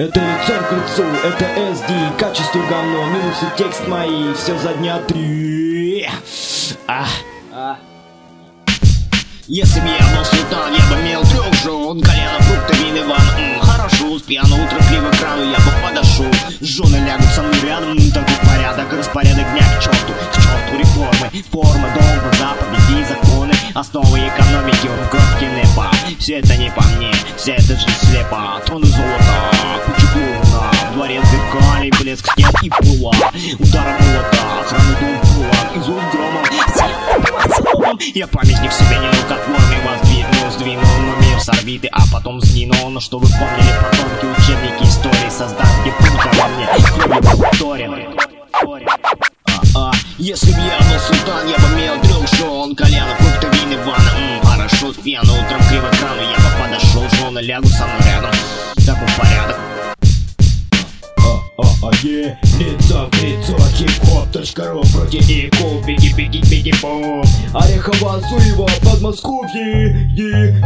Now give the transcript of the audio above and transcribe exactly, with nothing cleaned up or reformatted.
Это лицом к лицу, это эс ди, качество говно, минусы текст мои, все за дня три. А. А. Если бы я был султан, я бы имел трех жен, колено, фрукты, вин, Иван, м, хорошо, с пьяно утром к экрану я бы подошел. Жены лягут со мной рядом, м, такой порядок, распорядок дня к черту, к черту реформы, формы, долго, заповеди, законы, основы экономики, кровки неба. Все это не по мне, вся эта жизнь слепа, тонны золота, куча клоуна, дворец зеркалей, блеск стен и пула, удара молота, охрану дом кулак, и зов громом. Я памятник себе не рукотворный воздвигнул, сдвинул, но мир сорвиты, а потом сгинул. Но что вы помнили потомки, учебники истории, создать где пункт во мне, кроме повторен. А, если б я был султан, я бы имел трех жен, колено, фрукты, вин, Иван, м, хорошо, с пьяно утром к экрану я бы подошел, жены лягут со мной рядом, такой порядок. Е, лицо в лицо, хип-хоп точка ру, против иков, беги, беги, беги, бум. Орехово, Зуево, Подмосковье, е,